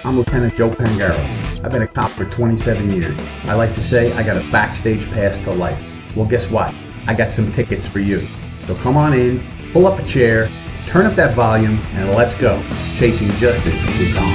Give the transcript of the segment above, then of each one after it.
I'm Lieutenant Joe Pangaro. I've been a cop for 27 years. I like to say I got a backstage pass to life. Well, guess what? I got some tickets for you. So come on in, pull up a chair, turn up that volume, and let's go. Chasing Justice is on.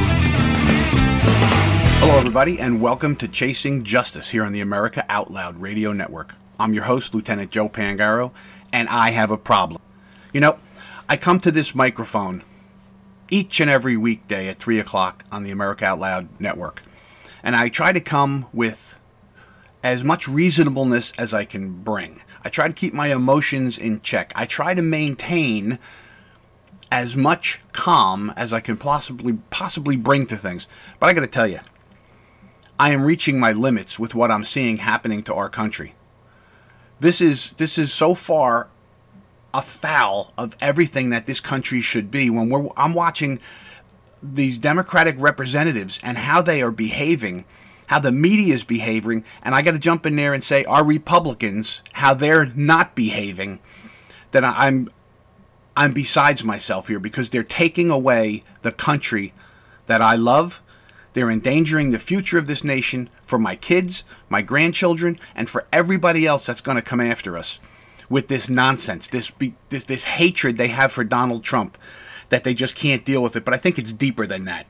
Hello, everybody, and welcome to Chasing Justice here on the America Out Loud Radio Network. I'm your host, Lieutenant Joe Pangaro, and I have a problem. You know, I come to this microphone each and every weekday at 3 o'clock on the America Out Loud Network, and I try to come with as much reasonableness as I can bring. I try to keep my emotions in check. I try to maintain as much calm as I can possibly bring to things. But I got to tell you, I am reaching my limits with what I'm seeing happening to our country. This is so far afoul of everything that this country should be. When I'm watching these Democratic representatives and how they are behaving, how the media is behaving, and I got to jump in there and say our Republicans, how they're not behaving, then I'm besides myself here, because they're taking away the country that I love. They're endangering the future of this nation for my kids, my grandchildren, and for everybody else that's going to come after us with this nonsense, this hatred they have for Donald Trump, that they just can't deal with it. But I think it's deeper than that.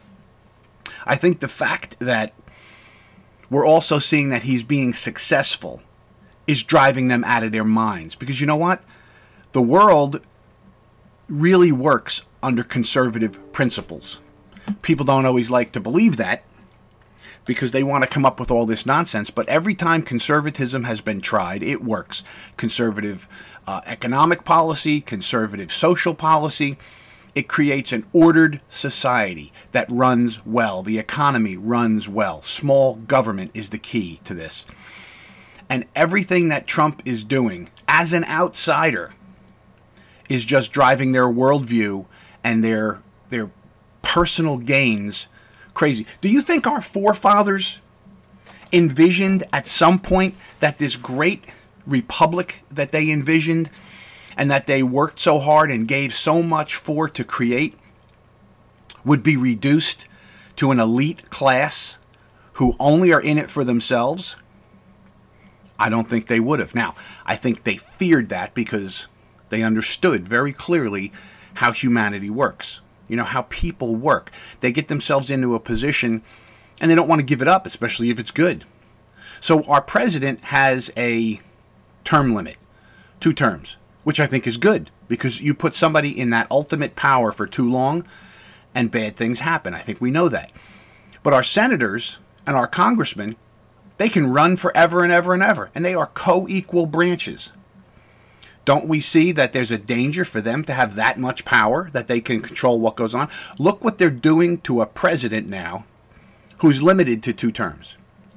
I think the fact that we're also seeing that he's being successful is driving them out of their minds. Because you know what? The world really works under conservative principles. People don't always like to believe that because they want to come up with all this nonsense. But every time conservatism has been tried, it works. Conservative economic policy, conservative social policy. It creates an ordered society that runs well. The economy runs well. Small government is the key to this. And everything that Trump is doing as an outsider is just driving their worldview and their personal gains crazy. Do you think our forefathers envisioned at some point that this great republic that they envisioned and that they worked so hard and gave so much for to create would be reduced to an elite class who only are in it for themselves? I don't think they would have. Now, I think they feared that because they understood very clearly how humanity works. You know, how people work. They get themselves into a position and they don't want to give it up, especially if it's good. So our president has a term limit, 2 terms, which I think is good because you put somebody in that ultimate power for too long and bad things happen. I think we know that. But our senators and our congressmen, they can run forever and ever and ever, and they are co-equal branches. Don't we see that there's a danger for them to have that much power, that they can control what goes on? Look what they're doing to a president now who's limited to 2 terms.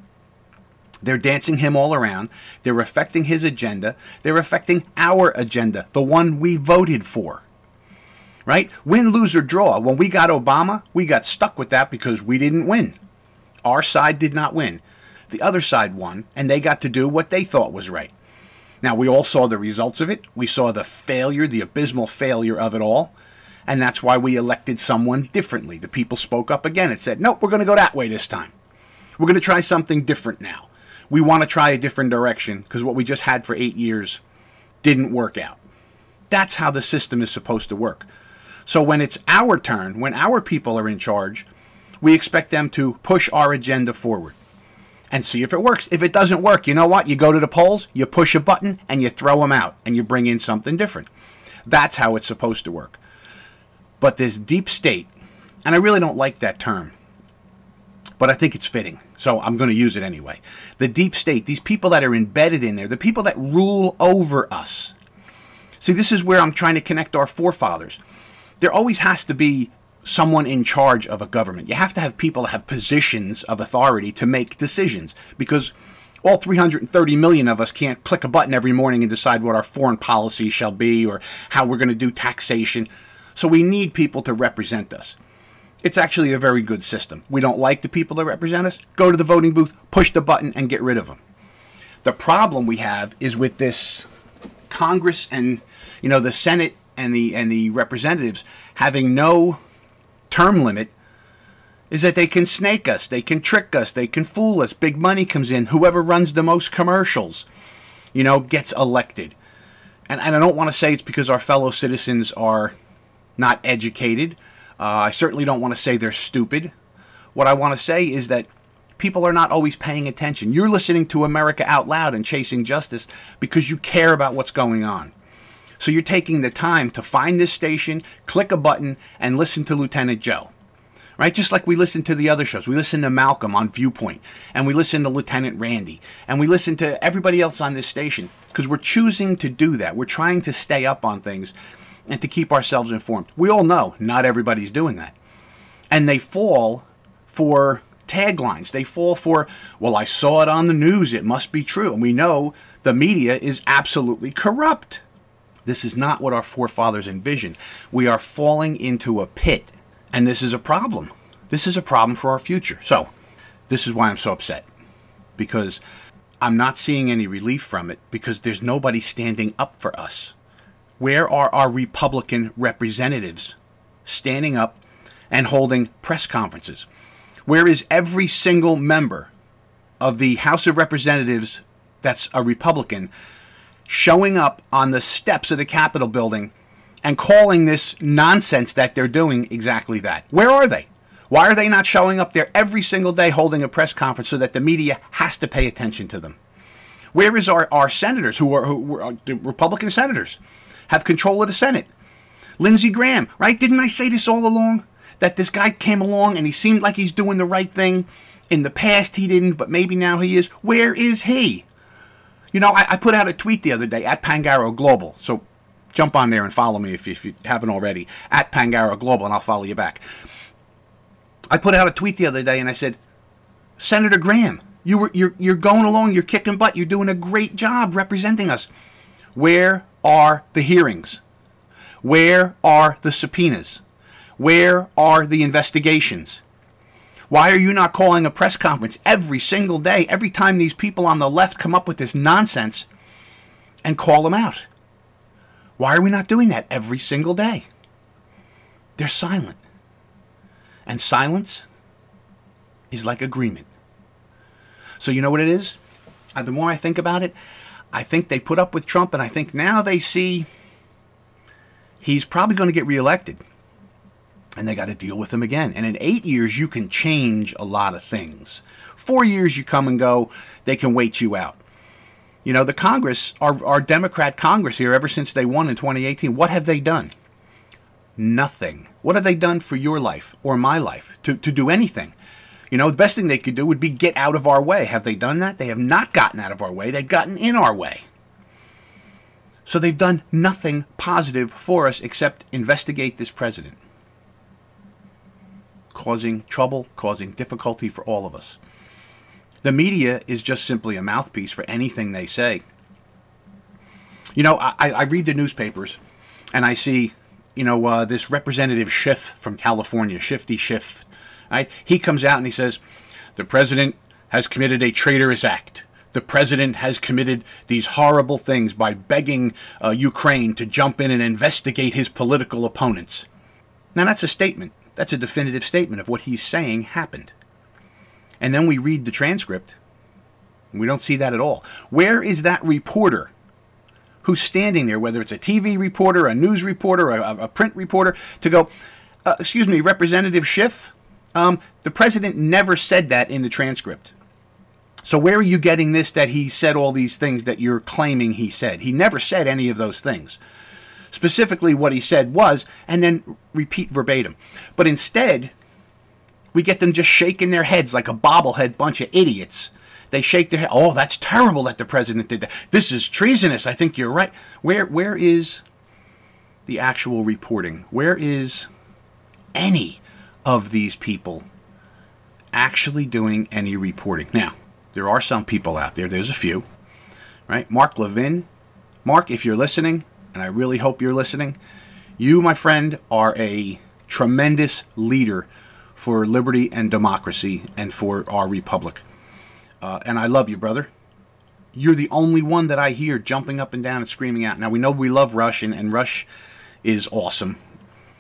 They're dancing him all around. They're affecting his agenda. They're affecting our agenda, the one we voted for. Right? Win, lose, or draw. When we got Obama, we got stuck with that because we didn't win. Our side did not win. The other side won, and they got to do what they thought was right. Now, we all saw the results of it. We saw the failure, the abysmal failure of it all. And that's why we elected someone differently. The people spoke up again and said, nope, we're going to go that way this time. We're going to try something different now. We want to try a different direction because what we just had for 8 years didn't work out. That's how the system is supposed to work. So when it's our turn, when our people are in charge, we expect them to push our agenda forward and see if it works. If it doesn't work, you know what? You go to the polls, you push a button, and you throw them out, and you bring in something different. That's how it's supposed to work. But this deep state, and I really don't like that term, but I think it's fitting, so I'm going to use it anyway. The deep state, these people that are embedded in there, the people that rule over us. See, this is where I'm trying to connect our forefathers. There always has to be someone in charge of a government. You have to have people that have positions of authority to make decisions, because all 330 million of us can't click a button every morning and decide what our foreign policy shall be or how we're going to do taxation. So we need people to represent us. It's actually a very good system. We don't like the people that represent us. Go to the voting booth, push the button, and get rid of them. The problem we have is with this Congress and, the Senate and the representatives having no term limit. is that they can snake us, they can trick us, they can fool us. Big money comes in. Whoever runs the most commercials, gets elected. And I don't want to say it's because our fellow citizens are not educated. I certainly don't want to say they're stupid. What I want to say is that people are not always paying attention. You're listening to America Out Loud and Chasing Justice because you care about what's going on. So you're taking the time to find this station, click a button, and listen to Lieutenant Joe. Right? Just like we listen to the other shows. We listen to Malcolm on Viewpoint, and we listen to Lieutenant Randy, and we listen to everybody else on this station because we're choosing to do that. We're trying to stay up on things and to keep ourselves informed. We all know not everybody's doing that. And they fall for taglines. They fall for, well, I saw it on the news. It must be true. And we know the media is absolutely corrupt. This is not what our forefathers envisioned. We are falling into a pit, and this is a problem. This is a problem for our future. So, this is why I'm so upset, because I'm not seeing any relief from it, because there's nobody standing up for us. Where are our Republican representatives standing up and holding press conferences? Where is every single member of the House of Representatives that's a Republican showing up on the steps of the Capitol building and calling this nonsense that they're doing exactly that? Where are they? Why are they not showing up there every single day holding a press conference so that the media has to pay attention to them? Where is our senators who are the Republican senators, have control of the Senate? Lindsey Graham, right? Didn't I say this all along? That this guy came along and he seemed like he's doing the right thing. In the past he didn't, but maybe now he is. Where is he? I put out a tweet the other day at Pangaro Global. So jump on there and follow me if you haven't already. At Pangaro Global, and I'll follow you back. I put out a tweet the other day and I said, Senator Graham, you're going along, you're kicking butt, you're doing a great job representing us. Where are the hearings? Where are the subpoenas? Where are the investigations? Why are you not calling a press conference every single day, every time these people on the left come up with this nonsense, and call them out? Why are we not doing that every single day? They're silent. And silence is like agreement. So you know what it is? The more I think about it, I think they put up with Trump, and I think now they see he's probably going to get reelected. And they got to deal with him again. And in 8 years, you can change a lot of things. 4 years, you come and go. They can wait you out. The Congress, our Democrat Congress here, ever since they won in 2018, what have they done? Nothing. What have they done for your life or my life to do anything? The best thing they could do would be get out of our way. Have they done that? They have not gotten out of our way. They've gotten in our way. So they've done nothing positive for us except investigate this president, causing trouble, causing difficulty for all of us. The media is just simply a mouthpiece for anything they say. I read the newspapers and I see, this Representative Schiff from California, Shifty Schiff. Right? He comes out and he says, the president has committed a traitorous act. The president has committed these horrible things by begging Ukraine to jump in and investigate his political opponents. Now that's a statement. That's a definitive statement of what he's saying happened. And then we read the transcript, and we don't see that at all. Where is that reporter who's standing there, whether it's a TV reporter, a news reporter, a print reporter, to go, excuse me, Representative Schiff, the president never said that in the transcript. So where are you getting this that he said all these things that you're claiming he said? He never said any of those things. Specifically what he said was, and then repeat verbatim. But instead, we get them just shaking their heads like a bobblehead bunch of idiots. They shake their head. Oh, that's terrible that the president did that. This is treasonous. I think you're right. Where is the actual reporting? Where is any of these people actually doing any reporting? Now, there are some people out there. There's a few, right? Mark Levin. Mark, if you're listening, and I really hope you're listening, you, my friend, are a tremendous leader for liberty and democracy and for our republic. And I love you, brother. You're the only one that I hear jumping up and down and screaming out. Now, we know we love Rush, and Rush is awesome.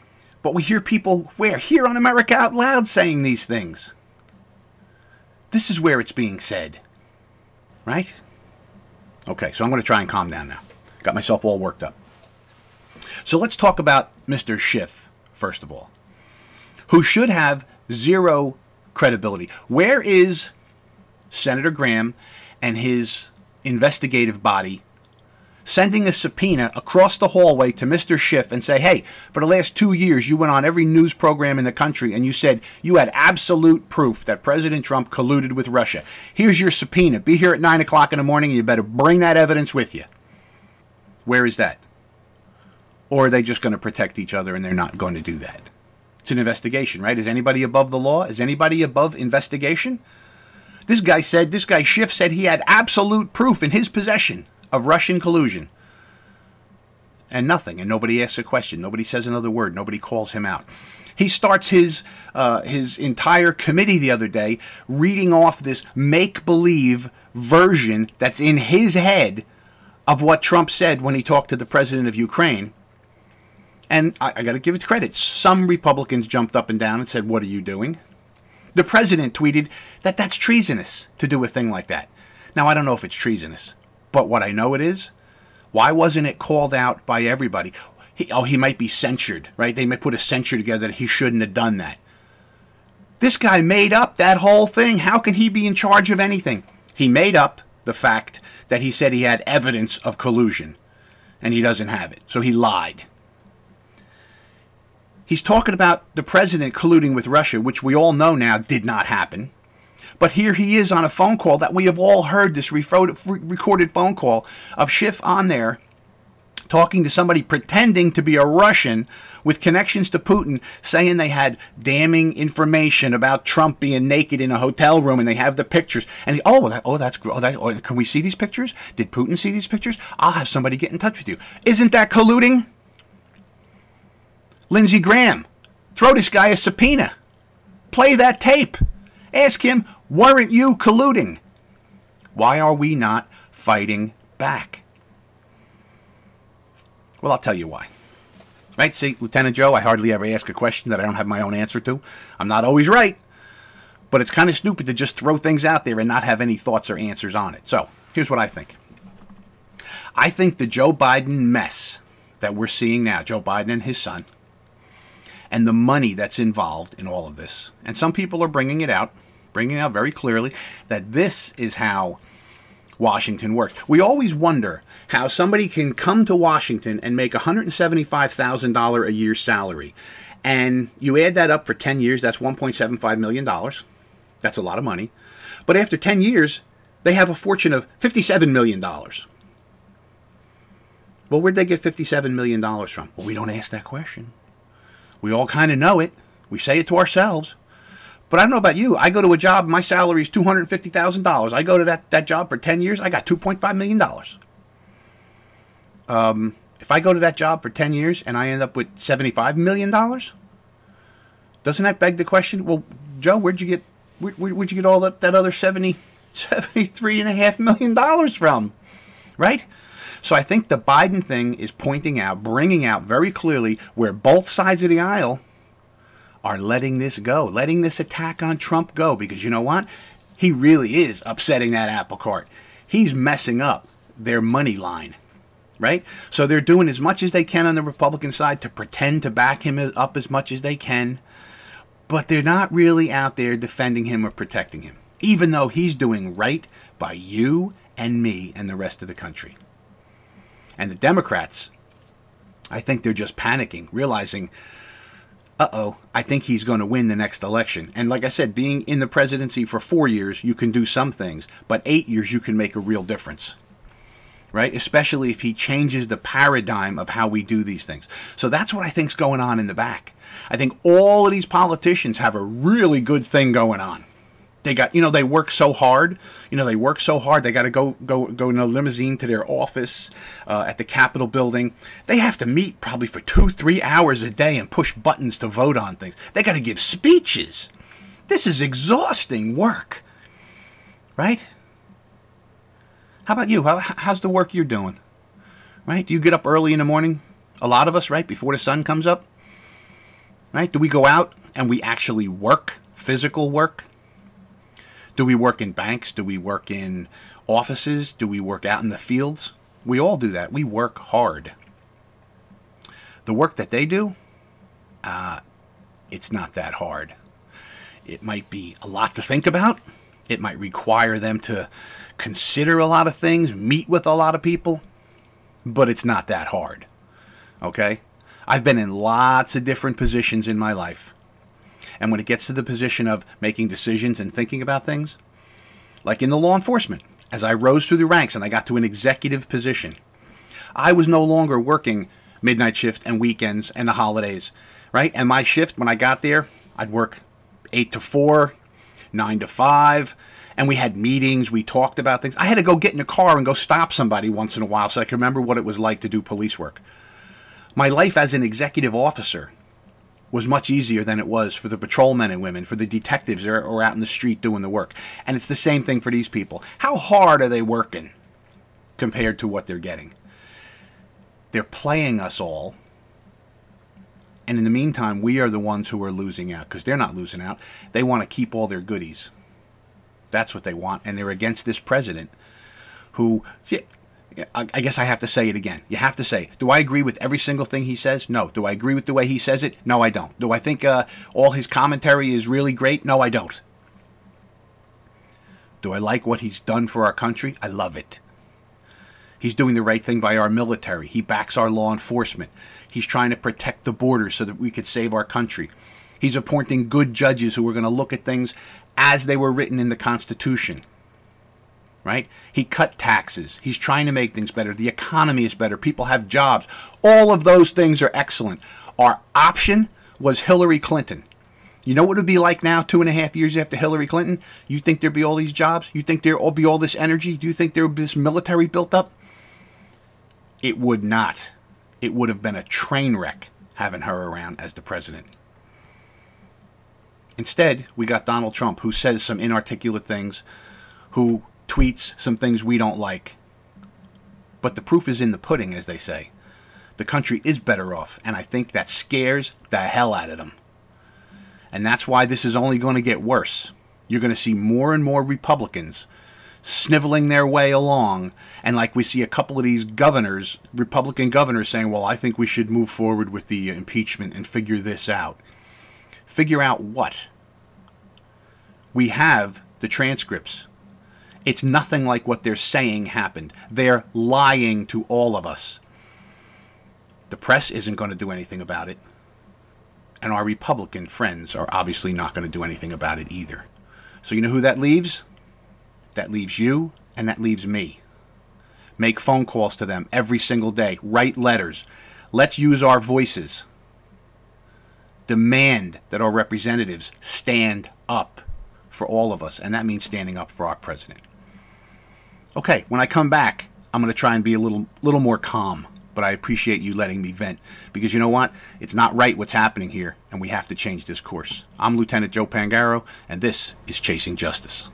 But we hear people here on America Out Loud saying these things. This is where it's being said. Right? Okay, so I'm going to try and calm down now. Got myself all worked up. So let's talk about Mr. Schiff, first of all, who should have zero credibility. Where is Senator Graham and his investigative body sending a subpoena across the hallway to Mr. Schiff and say, hey, for the last 2 years, you went on every news program in the country and you said you had absolute proof that President Trump colluded with Russia. Here's your subpoena. Be here at 9 o'clock in the morning and you better bring that evidence with you. Where is that? Or are they just going to protect each other and they're not going to do that? It's an investigation, right? Is anybody above the law? Is anybody above investigation? This guy Schiff said he had absolute proof in his possession of Russian collusion. And nothing. And nobody asks a question. Nobody says another word. Nobody calls him out. He starts his entire committee the other day reading off this make-believe version that's in his head of what Trump said when he talked to the president of Ukraine. And I got to give it credit. Some Republicans jumped up and down and said, what are you doing? The president tweeted that that's treasonous to do a thing like that. Now, I don't know if it's treasonous, but what I know it is, why wasn't it called out by everybody? He might be censured, right? They might put a censure together that he shouldn't have done that. This guy made up that whole thing. How can he be in charge of anything? He made up the fact that he said he had evidence of collusion, and he doesn't have it, so he lied. He's talking about the president colluding with Russia, which we all know now did not happen. But here he is on a phone call that we have all heard, this recorded phone call of Schiff on there talking to somebody pretending to be a Russian with connections to Putin, saying they had damning information about Trump being naked in a hotel room, and they have the pictures. And can we see these pictures? Did Putin see these pictures? I'll have somebody get in touch with you. Isn't that colluding? Lindsey Graham, throw this guy a subpoena. Play that tape. Ask him, weren't you colluding? Why are we not fighting back? Well, I'll tell you why. Right? See, Lieutenant Joe, I hardly ever ask a question that I don't have my own answer to. I'm not always right, but it's kind of stupid to just throw things out there and not have any thoughts or answers on it. So, here's what I think. I think the Joe Biden mess that we're seeing now, Joe Biden and his son, and the money that's involved in all of this. And some people are bringing it out very clearly that this is how Washington works. We always wonder how somebody can come to Washington and make $175,000 a year salary. And you add that up for 10 years, that's $1.75 million. That's a lot of money. But after 10 years, they have a fortune of $57 million. Well, where'd they get $57 million from? Well, we don't ask that question. We all kind of know it. We say it to ourselves. But I don't know about you. I go to a job, my salary is $250,000. I go to that job for 10 years, I got $2.5 million. If I go to that job for 10 years and I end up with $75 million, doesn't that beg the question, well, Joe, where'd you get all that other $73.5 million from? Right? So I think the Biden thing is bringing out very clearly where both sides of the aisle are letting this go, letting this attack on Trump go. Because you know what? He really is upsetting that apple cart. He's messing up their money line, right? So they're doing as much as they can on the Republican side to pretend to back him up as much as they can. But they're not really out there defending him or protecting him, even though he's doing right by you and me and the rest of the country. And the Democrats, I think they're just panicking, realizing, I think he's going to win the next election. And like I said, being in the presidency for 4 years, you can do some things. But 8 years, you can make a real difference. Right? Especially if he changes the paradigm of how we do these things. So that's what I think's going on in the back. I think all of these politicians have a really good thing going on. They got, they work so hard. They got to go in a limousine to their office at the Capitol building. They have to meet probably for 2-3 hours a day and push buttons to vote on things. They got to give speeches. This is exhausting work, right? How about you? How's the work you're doing? Right? Do you get up early in the morning? A lot of us, right? Before the sun comes up. right? Do we go out and we actually work, physical work? Do we work in banks? Do we work in offices? Do we work out in the fields? We all do that. We work hard. The work that they do, it's not that hard. It might be a lot to think about. It might require them to consider a lot of things, meet with a lot of people, but it's not that hard. Okay? I've been in lots of different positions in my life. And when it gets to the position of making decisions and thinking about things, like in the law enforcement, as I rose through the ranks and I got to an executive position, I was no longer working midnight shift and weekends and the holidays, right? And my shift, when I got there, I'd work 8 to 4, 9 to 5, and we had meetings, we talked about things. I had to go get in a car and go stop somebody once in a while so I could remember what it was like to do police work. My life as an executive officer was much easier than it was for the patrolmen and women, for the detectives that are out in the street doing the work. And it's the same thing for these people. How hard are they working compared to what they're getting? They're playing us all. And in the meantime, we are the ones who are losing out, because they're not losing out. They want to keep all their goodies. That's what they want. And they're against this president who, I guess I have to say it again. You have to say, do I agree with every single thing he says? No. Do I agree with the way he says it? No, I don't. Do I think all his commentary is really great? No, I don't. Do I like what he's done for our country? I love it. He's doing the right thing by our military. He backs our law enforcement. He's trying to protect the borders so that we could save our country. He's appointing good judges who are going to look at things as they were written in the Constitution. Right? He cut taxes. He's trying to make things better. The economy is better. People have jobs. All of those things are excellent. Our option was Hillary Clinton. You know what it would be like now, 2.5 years after Hillary Clinton? You think there'd be all these jobs? You think there'd be all this energy? Do you think there would be this military built up? It would not. It would have been a train wreck having her around as the president. Instead, we got Donald Trump, who says some inarticulate things, who tweets some things we don't like. But the proof is in the pudding, as they say. The country is better off, and I think that scares the hell out of them. And that's why this is only going to get worse. You're going to see more and more Republicans sniveling their way along, and like we see a couple of these governors, Republican governors, saying, well, I think we should move forward with the impeachment and figure this out. Figure out what? We have the transcripts. It's nothing like what they're saying happened. They're lying to all of us. The press isn't going to do anything about it. And our Republican friends are obviously not going to do anything about it either. So you know who that leaves? That leaves you, and that leaves me. Make phone calls to them every single day. Write letters. Let's use our voices. Demand that our representatives stand up for all of us, and that means standing up for our president. Okay, when I come back, I'm going to try and be a little more calm, but I appreciate you letting me vent, because you know what? It's not right what's happening here, and we have to change this course. I'm Lieutenant Joe Pangaro, and this is Chasing Justice.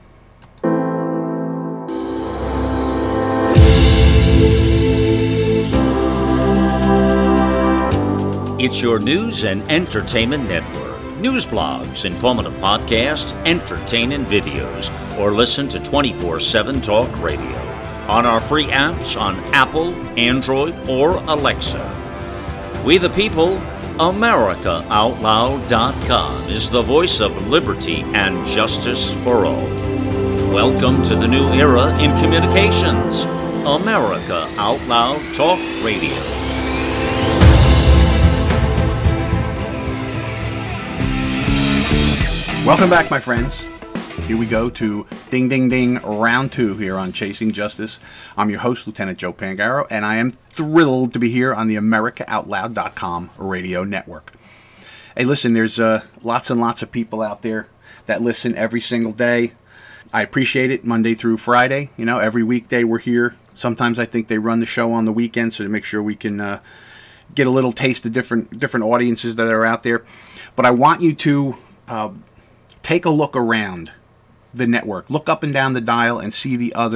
It's your news and entertainment network. News blogs, informative podcasts, entertaining videos, or listen to 24/7 Talk Radio on our free apps on Apple, Android, or Alexa. We the people, AmericaOutloud.com is the voice of liberty and justice for all. Welcome to the new era in communications. America Out Loud Talk Radio. Welcome back, my friends. Here we go to Ding Ding Ding round 2 here on Chasing Justice. I'm your host, Lieutenant Joe Pangaro, and I am thrilled to be here on the AmericaOutloud.com radio network. Hey, listen, there's lots and lots of people out there that listen every single day. I appreciate it, Monday through Friday. You know, every weekday we're here. Sometimes I think they run the show on the weekend so to make sure we can get a little taste of different audiences that are out there. But I want you to take a look around the network. Look up and down the dial and see the other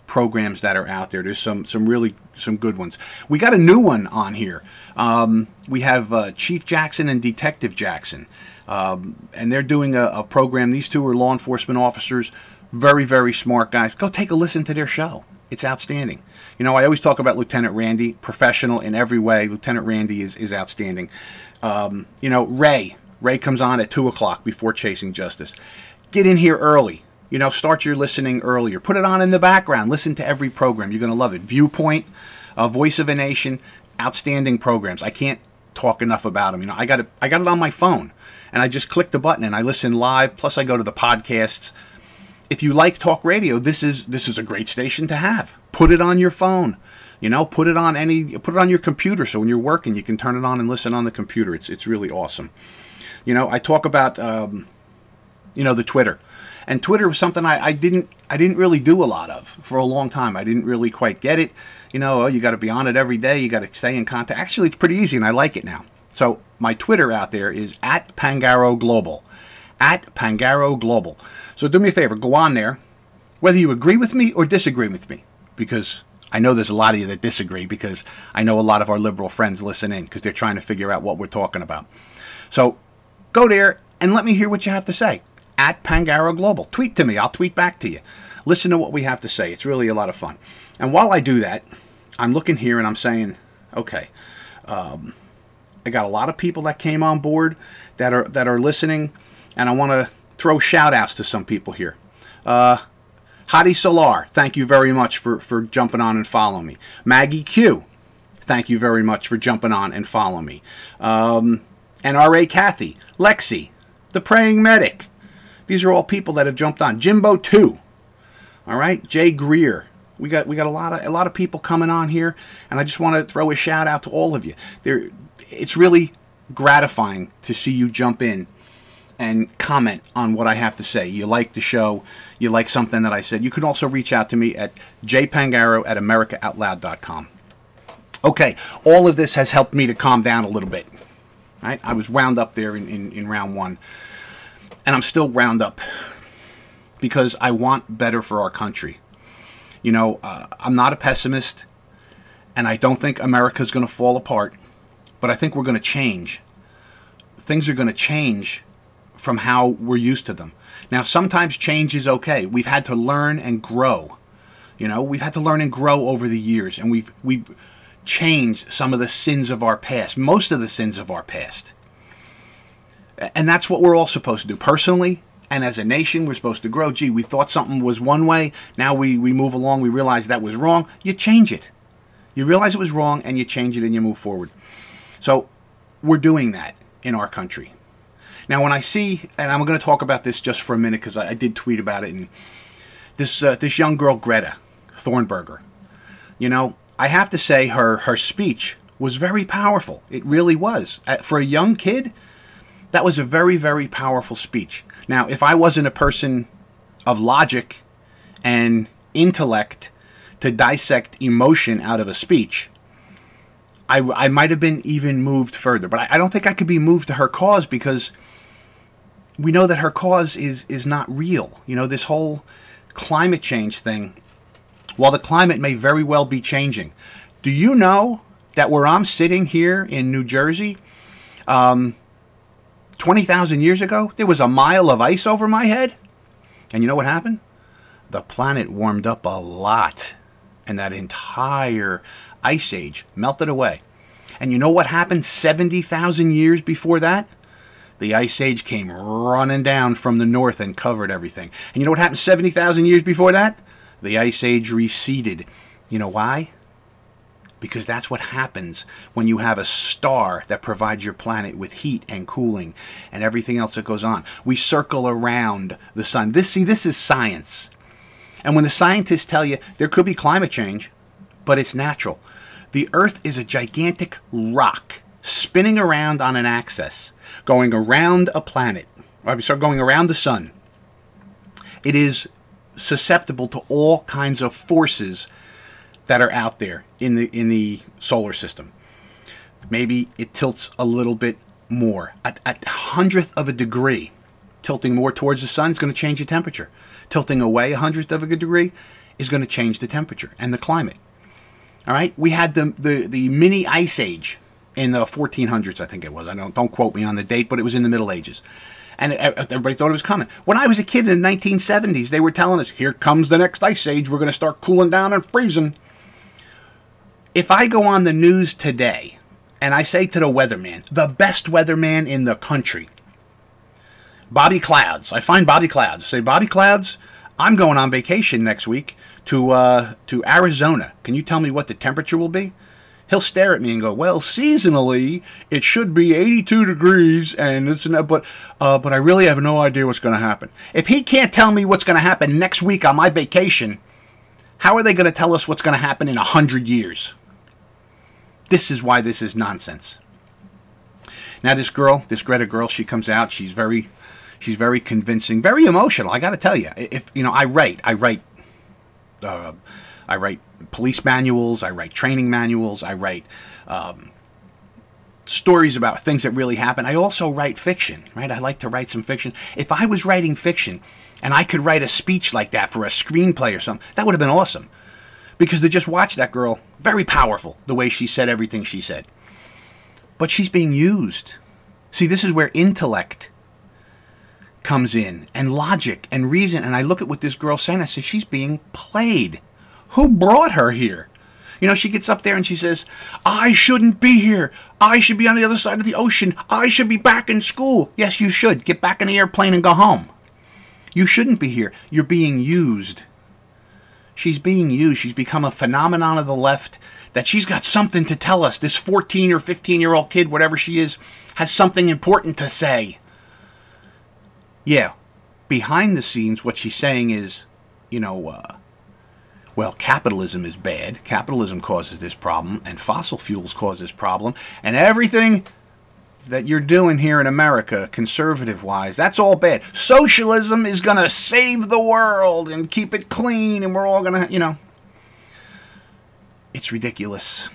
programs that are out there. There's some good ones. We got a new one on here. We have Chief Jackson and Detective Jackson, and they're doing a program. These two are law enforcement officers, very, very smart guys. Go take a listen to their show. It's outstanding. You know, I always talk about Lieutenant Randy, professional in every way. Lieutenant Randy is outstanding. You know, Ray comes on at 2 o'clock before Chasing Justice. Get in here early. You know, start your listening earlier. Put it on in the background. Listen to every program. You're going to love it. Viewpoint, Voice of a Nation, outstanding programs. I can't talk enough about them. You know, I got it on my phone, and I just click the button and I listen live. Plus, I go to the podcasts. If you like talk radio, this is a great station to have. Put it on your phone. You know, put it on your computer, so when you're working, you can turn it on and listen on the computer. It's really awesome. You know, I talk about you know, the Twitter. And Twitter was something I didn't really do a lot of for a long time. I didn't really quite get it. You know, you got to be on it every day. You got to stay in contact. Actually, it's pretty easy, and I like it now. So my Twitter out there is @PangaroGlobal. @PangaroGlobal. So do me a favor, go on there, whether you agree with me or disagree with me, because I know there's a lot of you that disagree, because I know a lot of our liberal friends listen in because they're trying to figure out what we're talking about. So go there and let me hear what you have to say. @PangaroGlobal. Tweet to me. I'll tweet back to you. Listen to what we have to say. It's really a lot of fun. And while I do that, I'm looking here and I'm saying, okay, I got a lot of people that came on board that are listening, and I want to throw shout-outs to some people here. Hadi Solar, thank you very much for jumping on and following me. Maggie Q, thank you very much for jumping on and following me. And R.A. Kathy, Lexi, The Praying Medic. These are all people that have jumped on. Jimbo 2. All right, Jay Greer. We got a lot of people coming on here, and I just want to throw a shout out to all of you. It's really gratifying to see you jump in and comment on what I have to say. You like the show, you like something that I said. You can also reach out to me at jpangaro@americaoutloud.com. Okay, all of this has helped me to calm down a little bit. Right? I was wound up there in round one. And I'm still wound up because I want better for our country. You know, I'm not a pessimist, and I don't think America's going to fall apart, but I think we're going to change. Things are going to change from how we're used to them. Now, sometimes change is okay. We've had to learn and grow. You know, we've had to learn and grow over the years, and we've changed some of the sins of our past, most of the sins of our past. And that's what we're all supposed to do. Personally, and as a nation, we're supposed to grow. Gee, we thought something was one way. Now we move along. We realize that was wrong. You change it. You realize it was wrong, and you change it, and you move forward. So we're doing that in our country. Now, when I see, and I'm going to talk about this just for a minute because I did tweet about it, and this young girl, Greta Thunberg, you know, I have to say her speech was very powerful. It really was. For a young kid, that was a very, very powerful speech. Now, if I wasn't a person of logic and intellect to dissect emotion out of a speech, I might have been even moved further. But I don't think I could be moved to her cause because we know that her cause is not real. You know, this whole climate change thing, while the climate may very well be changing, do you know that where I'm sitting here in New Jersey, 20,000 years ago, there was a mile of ice over my head. And you know what happened? The planet warmed up a lot. And that entire ice age melted away. And you know what happened 70,000 years before that? The ice age came running down from the north and covered everything. And you know what happened 70,000 years before that? The ice age receded. You know why? Because that's what happens when you have a star that provides your planet with heat and cooling and everything else that goes on. We circle around the sun. This is science. And when the scientists tell you there could be climate change, but it's natural. The Earth is a gigantic rock spinning around on an axis, going around a planet, going around the sun. It is susceptible to all kinds of forces that are out there in the solar system. Maybe it tilts a little bit more. A 100th of a degree tilting more towards the sun is going to change the temperature. Tilting away 100th of a degree, is going to change the temperature and the climate. All right? We had the mini ice age in the 1400s, I think it was. Don't quote me on the date, but it was in the Middle Ages. And everybody thought it was coming. When I was a kid in the 1970s, they were telling us, here comes the next ice age. We're going to start cooling down and freezing. If I go on the news today and I say to the weatherman, the best weatherman in the country, Bobby Clouds, I find Bobby Clouds, say, Bobby Clouds, I'm going on vacation next week to Arizona. Can you tell me what the temperature will be? He'll stare at me and go, well, seasonally, it should be 82 degrees, and it's but I really have no idea what's going to happen. If he can't tell me what's going to happen next week on my vacation, how are they going to tell us what's going to happen in 100 years? This is why this is nonsense. Now, this Greta girl, she comes out. She's very convincing, very emotional. I got to tell you, I write police manuals, I write training manuals, I write stories about things that really happen. I also write fiction, right? I like to write some fiction. If I was writing fiction and I could write a speech like that for a screenplay or something, that would have been awesome. Because to just watch that girl, very powerful, the way she said everything she said. But she's being used. See, this is where intellect comes in, and logic and reason. And I look at what this girl's saying, I say, she's being played. Who brought her here? She gets up there and she says, I shouldn't be here. I should be on the other side of the ocean. I should be back in school. Yes, you should. Get back in the airplane and go home. You shouldn't be here. You're being used. She's being used. She's become a phenomenon of the left, that she's got something to tell us. This 14 or 15-year-old kid, whatever she is, has something important to say. Yeah, behind the scenes, what she's saying is, well, capitalism is bad. Capitalism causes this problem, and fossil fuels cause this problem, and everything that you're doing here in America, conservative-wise, that's all bad. Socialism is going to save the world and keep it clean, and we're all going to, It's ridiculous.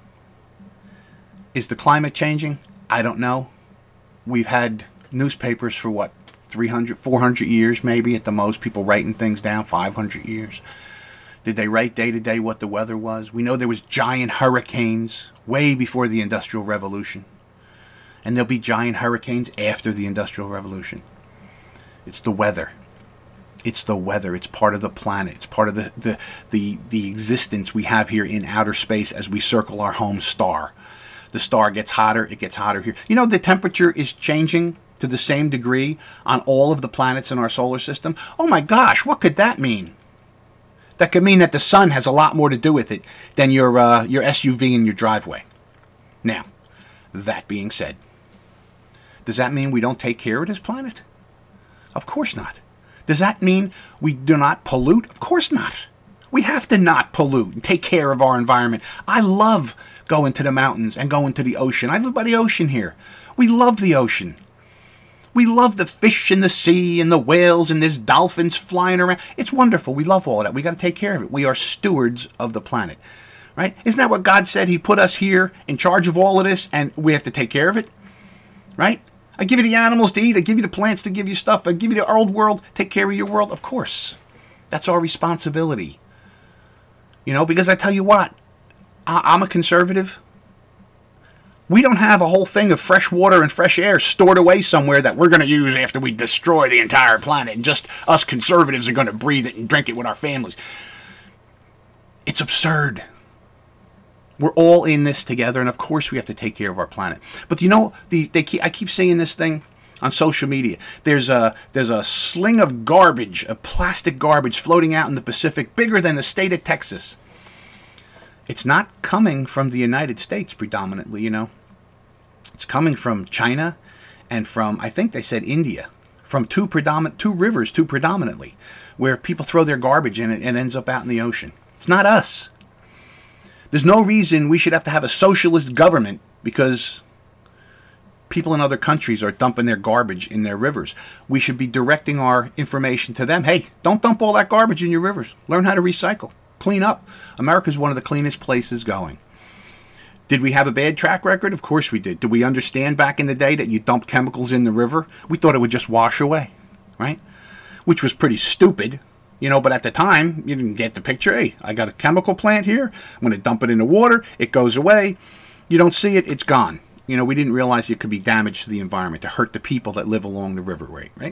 Is the climate changing? I don't know. We've had newspapers for, 300, 400 years maybe at the most, people writing things down, 500 years. Did they write day to day what the weather was? We know there was giant hurricanes way before the Industrial Revolution. And there'll be giant hurricanes after the Industrial Revolution. It's the weather. It's the weather. It's part of the planet. It's part of the existence we have here in outer space as we circle our home star. The star gets hotter. It gets hotter here. The temperature is changing to the same degree on all of the planets in our solar system. Oh my gosh, what could that mean? That could mean that the sun has a lot more to do with it than your SUV in your driveway. Now, that being said, does that mean we don't take care of this planet? Of course not. Does that mean we do not pollute? Of course not. We have to not pollute and take care of our environment. I love going to the mountains and going to the ocean. I live by the ocean here. We love the ocean. We love the fish in the sea and the whales and there's dolphins flying around. It's wonderful. We love all of that. We got to take care of it. We are stewards of the planet, right? Isn't that what God said? He put us here in charge of all of this, and we have to take care of it, right? I give you the animals to eat. I give you the plants to give you stuff. I give you the old world. Take care of your world. Of course. That's our responsibility. Because I tell you what, I'm a conservative. We don't have a whole thing of fresh water and fresh air stored away somewhere that we're going to use after we destroy the entire planet, and just us conservatives are going to breathe it and drink it with our families. It's absurd. We're all in this together, and of course we have to take care of our planet. But I keep saying this thing on social media. There's a sling of garbage, of plastic garbage floating out in the Pacific, bigger than the state of Texas. It's not coming from the United States predominantly, It's coming from China and from, I think they said India, from two rivers predominantly, where people throw their garbage in it and it ends up out in the ocean. It's not us. There's no reason we should have to have a socialist government because people in other countries are dumping their garbage in their rivers. We should be directing our information to them. Hey, don't dump all that garbage in your rivers. Learn how to recycle. Clean up. America's one of the cleanest places going. Did we have a bad track record? Of course we did. Did we understand back in the day that you dumped chemicals in the river? We thought it would just wash away, right? Which was pretty stupid, But at the time, you didn't get the picture. Hey, I got a chemical plant here. I'm going to dump it in the water. It goes away. You don't see it. It's gone. We didn't realize it could be damage to the environment, to hurt the people that live along the riverway, right?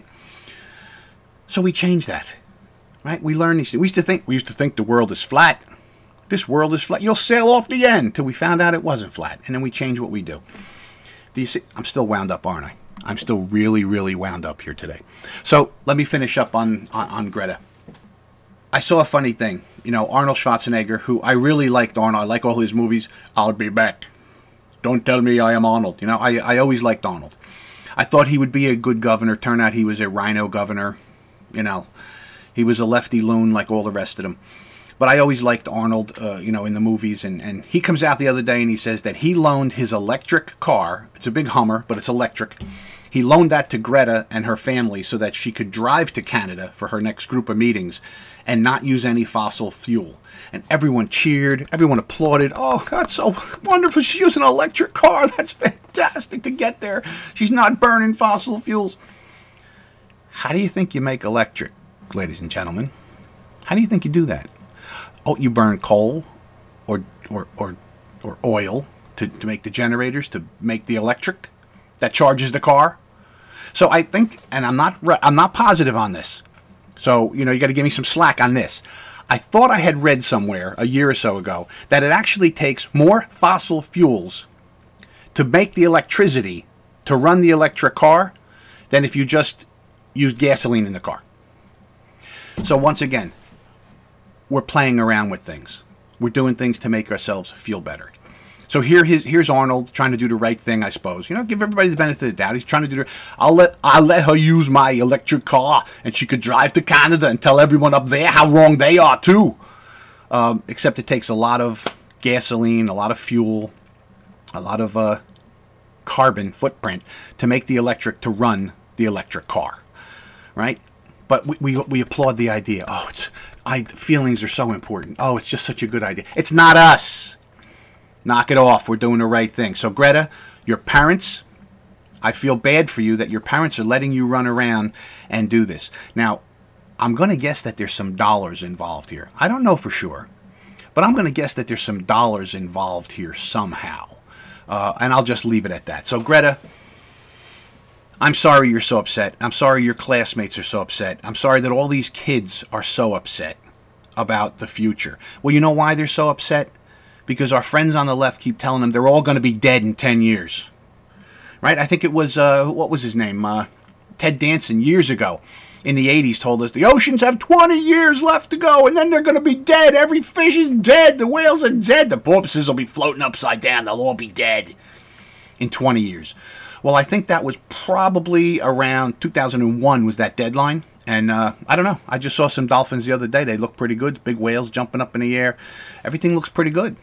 So we changed that, right? We learned these things. We used to think the world is flat. This world is flat. You'll sail off the end till we found out it wasn't flat. And then we changed what we do. Do you see? I'm still wound up, aren't I? I'm still really, really wound up here today. So let me finish up on Greta. I saw a funny thing. Arnold Schwarzenegger, who I really liked Arnold. I like all his movies. I'll be back. Don't tell me I am Arnold. I always liked Arnold. I thought he would be a good governor. Turned out he was a rhino governor. He was a lefty loon like all the rest of them. But I always liked Arnold, in the movies. And he comes out the other day and he says that he loaned his electric car. It's a big Hummer, but it's electric. He loaned that to Greta and her family so that she could drive to Canada for her next group of meetings and not use any fossil fuel. And everyone cheered. Everyone applauded. Oh, that's so wonderful. She's using an electric car. That's fantastic to get there. She's not burning fossil fuels. How do you think you make electric, ladies and gentlemen? How do you think you do that? Oh, you burn coal or oil to make the generators, to make the electric that charges the car. So I think, and I'm not positive on this. So, you got to give me some slack on this. I thought I had read somewhere a year or so ago that it actually takes more fossil fuels to make the electricity to run the electric car than if you just use gasoline in the car. So once again, we're playing around with things. We're doing things to make ourselves feel better. So here's Arnold trying to do the right thing, I suppose. Give everybody the benefit of the doubt. He's trying to do I'll let her use my electric car, and she could drive to Canada and tell everyone up there how wrong they are too. Except it takes a lot of gasoline, a lot of fuel, a lot of carbon footprint to make the electric to run the electric car, right? But we applaud the idea. Oh, feelings are so important. Oh, it's just such a good idea. It's not us. Knock it off. We're doing the right thing. So, Greta, your parents, I feel bad for you that your parents are letting you run around and do this. Now, I'm going to guess that there's some dollars involved here. I don't know for sure, but I'm going to guess that there's some dollars involved here somehow. And I'll just leave it at that. So, Greta, I'm sorry you're so upset. I'm sorry your classmates are so upset. I'm sorry that all these kids are so upset about the future. Well, you know why they're so upset? Because our friends on the left keep telling them they're all going to be dead in 10 years. Right? I think it was, what was his name? Ted Danson years ago in the 80s told us the oceans have 20 years left to go and then they're going to be dead. Every fish is dead. The whales are dead. The porpoises will be floating upside down. They'll all be dead in 20 years. Well, I think that was probably around 2001 was that deadline. And I don't know. I just saw some dolphins the other day. They look pretty good. Big whales jumping up in the air. Everything looks pretty good.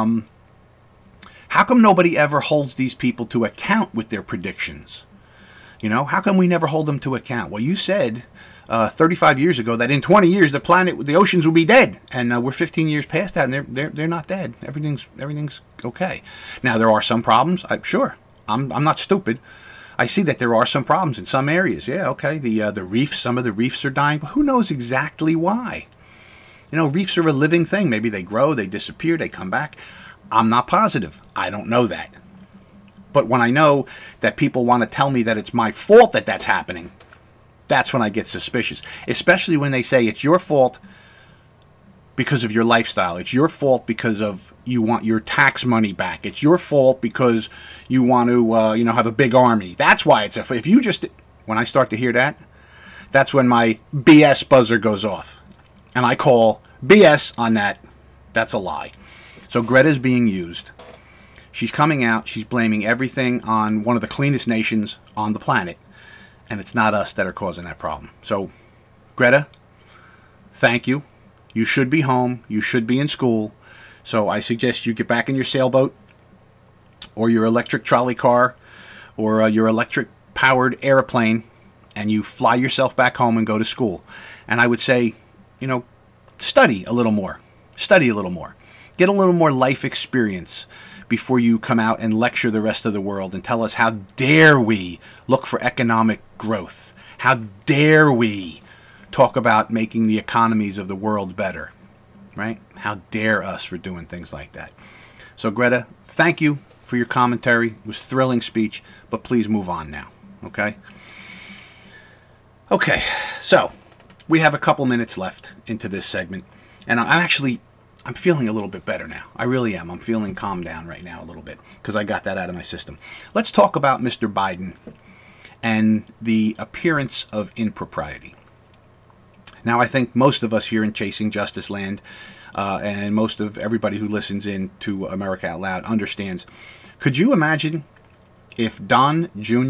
How come nobody ever holds these people to account with their predictions? How come we never hold them to account? Well, you said 35 years ago that in 20 years the oceans will be dead, and we're 15 years past that, and they're not dead. Everything's okay. Now there are some problems. Sure, I'm not stupid. I see that there are some problems in some areas. Yeah, okay. The reefs, some of the reefs are dying, but who knows exactly why? Reefs are a living thing. Maybe they grow, they disappear, they come back. I'm not positive. I don't know that. But when I know that people want to tell me that it's my fault that that's happening, that's when I get suspicious. Especially when they say it's your fault because of your lifestyle. It's your fault because of you want your tax money back. It's your fault because you want to, have a big army. That's why it's if you just, when I start to hear that, that's when my BS buzzer goes off. And I call BS on that. That's a lie. So Greta's being used. She's coming out. She's blaming everything on one of the cleanest nations on the planet. And it's not us that are causing that problem. So, Greta, thank you. You should be home. You should be in school. So I suggest you get back in your sailboat or your electric trolley car or your electric-powered airplane and you fly yourself back home and go to school. And I would say, study a little more. Study a little more. Get a little more life experience before you come out and lecture the rest of the world and tell us how dare we look for economic growth. How dare we talk about making the economies of the world better, right? How dare us for doing things like that. So Greta, thank you for your commentary. It was a thrilling speech, but please move on now, okay? Okay, so we have a couple minutes left into this segment, and I'm feeling a little bit better now. I really am. I'm feeling calmed down right now a little bit because I got that out of my system. Let's talk about Mr. Biden and the appearance of impropriety. Now, I think most of us here in Chasing Justice Land, and most of everybody who listens in to America Out Loud understands. Could you imagine if Donald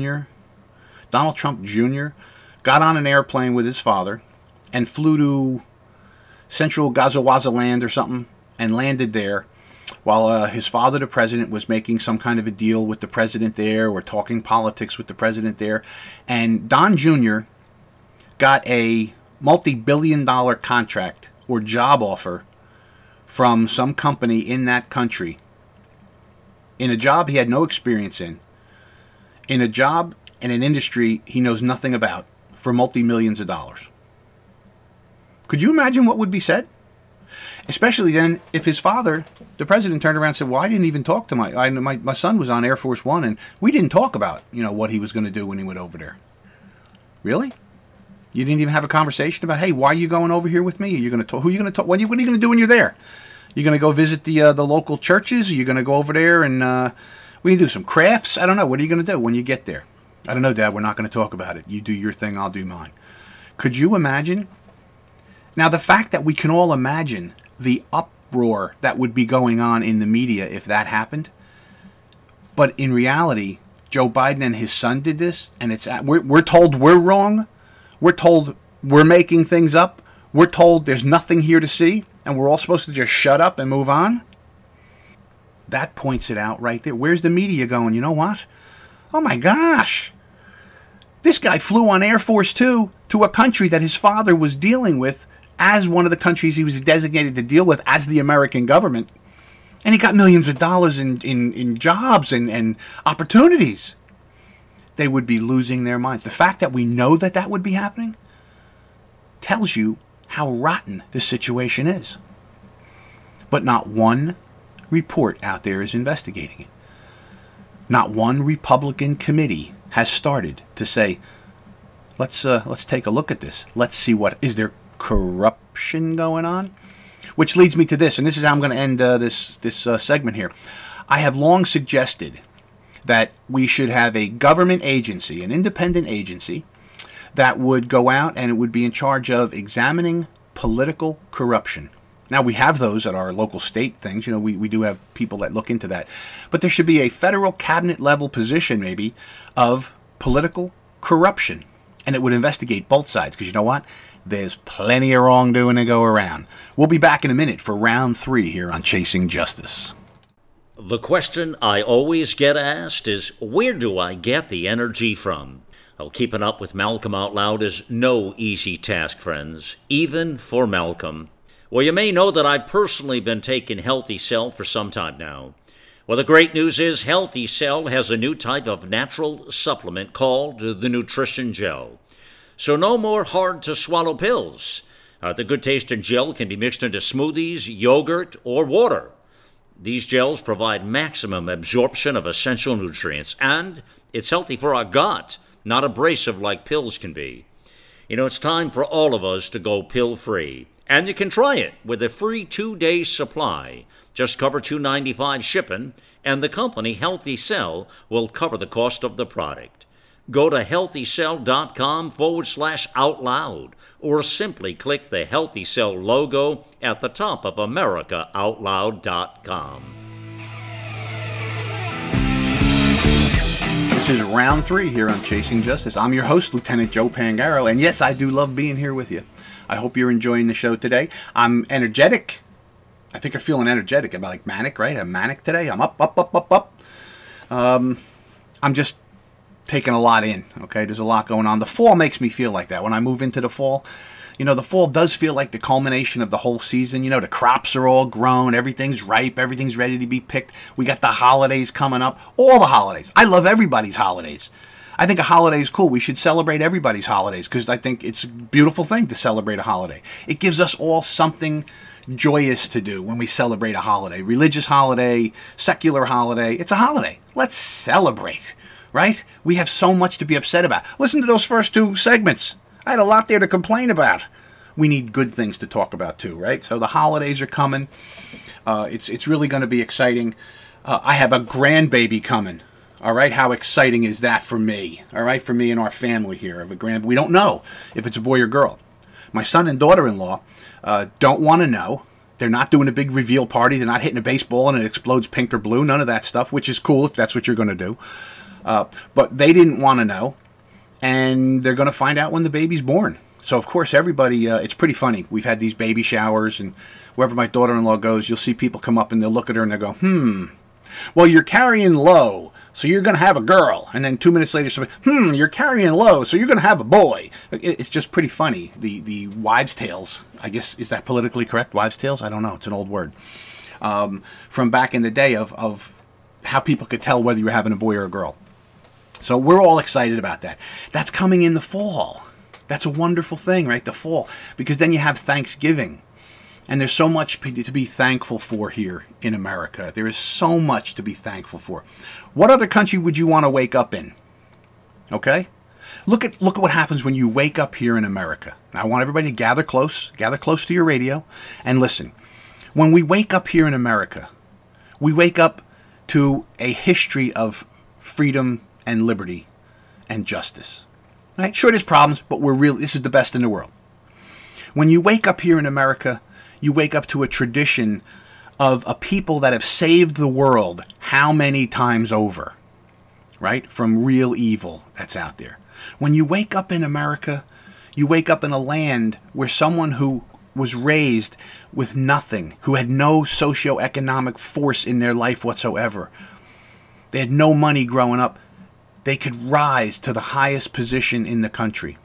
Trump Jr., got on an airplane with his father and flew to Central Gazawaza land or something and landed there while his father, the president, was making some kind of a deal with the president there or talking politics with the president there, and Don Jr. got a multi-billion-dollar contract or job offer from some company in that country in a job he had no experience in a job in an industry he knows nothing about, for multi-millions of dollars. Could you imagine what would be said? Especially then if his father, the president, turned around and said, well, I didn't even talk to my son was on Air Force One and we didn't talk about, what he was going to do when he went over there. Really? You didn't even have a conversation about, hey, why are you going over here with me? Are you going to talk? Who are you going to talk? What are you going to do when you're there? You're going to go visit the local churches? Are you going to go over there and we can do some crafts? I don't know. What are you going to do when you get there? I don't know, Dad. We're not going to talk about it. You do your thing. I'll do mine. Could you imagine? Now, the fact that we can all imagine the uproar that would be going on in the media if that happened. But in reality, Joe Biden and his son did this, and we're told we're wrong. We're told we're making things up. We're told there's nothing here to see, and we're all supposed to just shut up and move on. That points it out right there. Where's the media going? You know what? Oh my gosh. This guy flew on Air Force Two to a country that his father was dealing with as one of the countries he was designated to deal with as the American government. And he got millions of dollars in jobs and opportunities. They would be losing their minds. The fact that we know that would be happening tells you how rotten this situation is. But not one report out there is investigating it. Not one Republican committee has started to say, let's take a look at this. Let's see is there corruption going on? Which leads me to this, and this is how I'm going to end this segment here. I have long suggested that we should have a government agency, an independent agency, that would go out and it would be in charge of examining political corruption. Now, we have those at our local state things. We do have people that look into that. But there should be a federal cabinet level position, maybe, of political corruption. And it would investigate both sides. Because you know what? There's plenty of wrongdoing to go around. We'll be back in a minute for round 3 here on Chasing Justice. The question I always get asked is, where do I get the energy from? Well, keeping up with Malcolm Out Loud is no easy task, friends, even for Malcolm. Well, you may know that I've personally been taking Healthy Cell for some time now. Well, the great news is Healthy Cell has a new type of natural supplement called the Nutrition Gel. So no more hard-to-swallow pills. The good-tasting gel can be mixed into smoothies, yogurt, or water. These gels provide maximum absorption of essential nutrients, and it's healthy for our gut, not abrasive like pills can be. It's time for all of us to go pill-free. And you can try it with a free 2-day supply. Just cover $2.95 shipping, and the company Healthy Cell will cover the cost of the product. Go to healthycell.com/outloud or simply click the Healthy Cell logo at the top of AmericaOutloud.com. This is round 3 here on Chasing Justice. I'm your host, Lieutenant Joe Pangaro, and yes, I do love being here with you. I hope you're enjoying the show today. I'm energetic. I think you're feeling energetic. I'm like manic, right? I'm manic today. I'm up. I'm just taking a lot in, okay? There's a lot going on. The fall makes me feel like that. When I move into the fall, the fall does feel like the culmination of the whole season. The crops are all grown. Everything's ripe. Everything's ready to be picked. We got the holidays coming up. All the holidays. I love everybody's holidays. I think a holiday is cool. We should celebrate everybody's holidays because I think it's a beautiful thing to celebrate a holiday. It gives us all something joyous to do when we celebrate a holiday. Religious holiday, secular holiday. It's a holiday. Let's celebrate, right? We have so much to be upset about. Listen to those first 2 segments. I had a lot there to complain about. We need good things to talk about too, right? So the holidays are coming. It's really going to be exciting. I have a grandbaby coming. All right, how exciting is that for me? All right, for me and our family here. We don't know if it's a boy or girl. My son and daughter-in-law don't want to know. They're not doing a big reveal party. They're not hitting a baseball and it explodes pink or blue. None of that stuff, which is cool if that's what you're going to do. But they didn't want to know. And they're going to find out when the baby's born. So, of course, everybody, it's pretty funny. We've had these baby showers, and wherever my daughter-in-law goes, you'll see people come up and they'll look at her and they'll go, well, you're carrying low, so you're going to have a girl. And then 2 minutes later, somebody, you're carrying low, so you're going to have a boy. It's just pretty funny. The wives' tales, I guess, is that politically correct? Wives' tales? I don't know. It's an old word. From back in the day of how people could tell whether you were having a boy or a girl. So we're all excited about that. That's coming in the fall. That's a wonderful thing, right? The fall. Because then you have Thanksgiving. And there's so much to be thankful for here in America. There is so much to be thankful for. What other country would you want to wake up in? Okay? Look at what happens when you wake up here in America. Now, I want everybody to gather close to your radio, and listen. When we wake up here in America, we wake up to a history of freedom and liberty and justice. Right? Sure, there's problems, but this is the best in the world. When you wake up here in America, you wake up to a tradition of a people that have saved the world how many times over, right? From real evil that's out there. When you wake up in America, you wake up in a land where someone who was raised with nothing, who had no socioeconomic force in their life whatsoever, they had no money growing up, they could rise to the highest position in the country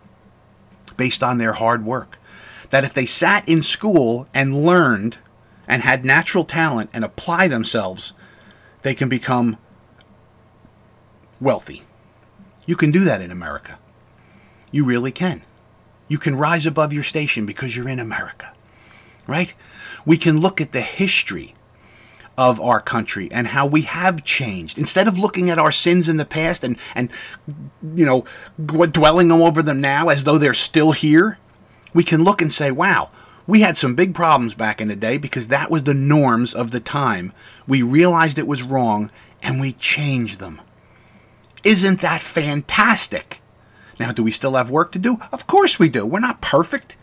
based on their hard work. That if they sat in school and learned and had natural talent and apply themselves, they can become wealthy. You can do that in America. You really can. You can rise above your station because you're in America, right? We can look at the history of our country and how we have changed. Instead of looking at our sins in the past and dwelling over them now as though they're still here, we can look and say, wow, we had some big problems back in the day because that was the norms of the time. We realized it was wrong and we changed them. Isn't that fantastic? Now, do we still have work to do? Of course we do. We're not perfect.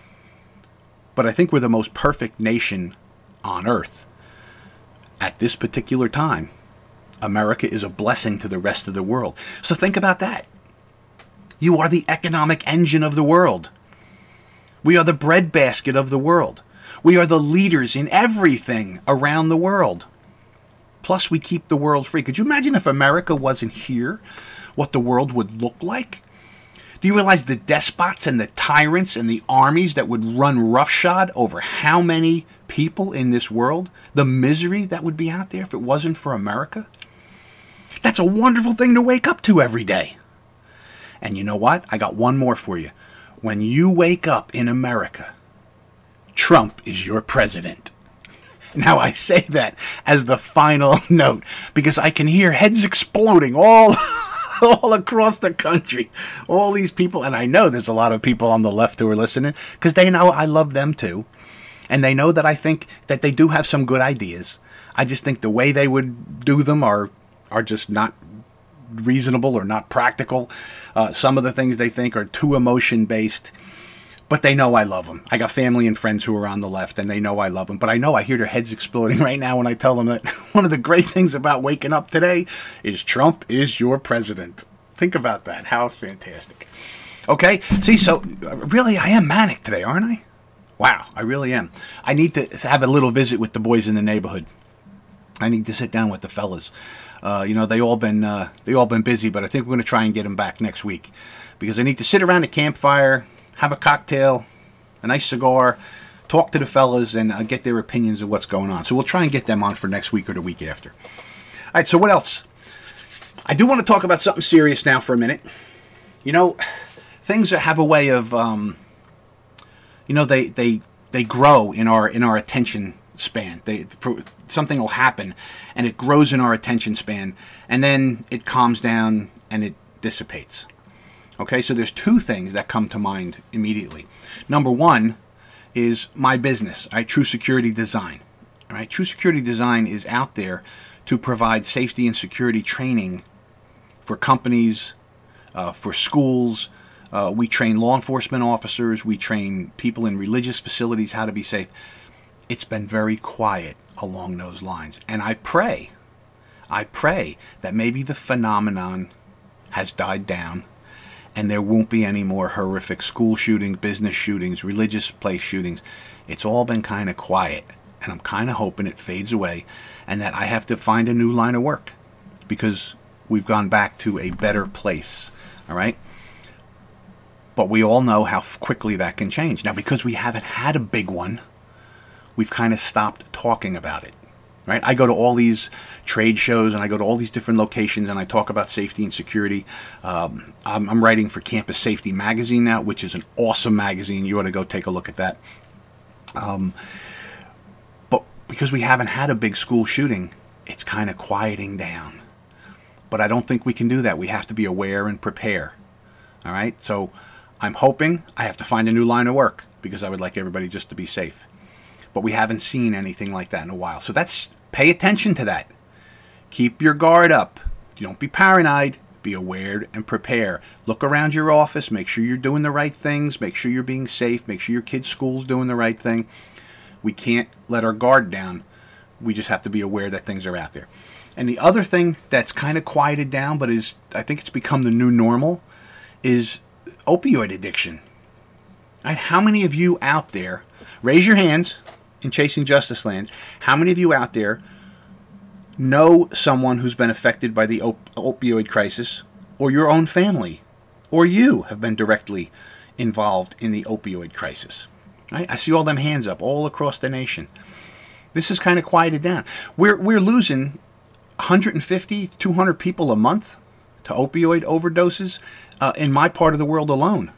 But I think we're the most perfect nation on earth. At this particular time, America is a blessing to the rest of the world. So think about that. You are the economic engine of the world. We are the breadbasket of the world. We are the leaders in everything around the world. Plus, we keep the world free. Could you imagine if America wasn't here, what the world would look like? Do you realize the despots and the tyrants and the armies that would run roughshod over how many people in this world? The misery that would be out there if it wasn't for America? That's a wonderful thing to wake up to every day. And you know what? I got one more for you. When you wake up in America, Trump is your president. Now, I say that as the final note because I can hear heads exploding all across the country. All these people, and I know there's a lot of people on the left who are listening because they know I love them too. And they know that I think that they do have some good ideas. I just think the way they would do them are just not reasonable or not practical. Some of the things they think are too emotion-based. But they know I love them. I got family and friends who are on the left, and they know I love them. But I know I hear their heads exploding right now when I tell them that one of the great things about waking up today is Trump is your president. Think about that. How fantastic. Okay? See, so really I am manic today, aren't I? Wow, I really am. I need to have a little visit with the boys in the neighborhood. I need to sit down with the fellas. They all been busy, but I think we're going to try and get them back next week because I need to sit around a campfire, have a cocktail, a nice cigar, talk to the fellas, and get their opinions of what's going on. So we'll try and get them on for next week or the week after. All right, so what else? I do want to talk about something serious now for a minute. You know, things that have a way of, they grow in our attention span. Something will happen, and it grows in our attention span, and then it calms down and it dissipates. Okay, so there's two things that come to mind immediately. Number one is my business, all right, True Security Design. All right, True Security Design is out there to provide safety and security training for companies, for schools. We train law enforcement officers. We train people in religious facilities how to be safe. It's been very quiet along those lines. And I pray that maybe the phenomenon has died down and there won't be any more horrific school shootings, business shootings, religious place shootings. It's all been kind of quiet. And I'm kind of hoping it fades away and that I have to find a new line of work because we've gone back to a better place. All right? But we all know how quickly that can change. Now, because we haven't had a big one, we've kind of stopped talking about it. Right? I go to all these trade shows and I go to all these different locations and I talk about safety and security. I'm writing for Campus Safety Magazine now, which is an awesome magazine. You ought to go take a look at that. But because we haven't had a big school shooting, it's kind of quieting down. But I don't think we can do that. We have to be aware and prepare. All right? So I'm hoping I have to find a new line of work because I would like everybody just to be safe. But we haven't seen anything like that in a while. So pay attention to that. Keep your guard up. Don't be paranoid. Be aware and prepare. Look around your office. Make sure you're doing the right things. Make sure you're being safe. Make sure your kids' school's doing the right thing. We can't let our guard down. We just have to be aware that things are out there. And the other thing that's kind of quieted down, but I think it's become the new normal, is opioid addiction. Right? How many of you out there, raise your hands in Chasing Justice Land, how many of you out there know someone who's been affected by the opioid crisis, or your own family, or you have been directly involved in the opioid crisis? Right? I see all them hands up all across the nation. This is kind of quieted down. We're losing 150, 200 people a month to opioid overdoses in my part of the world alone.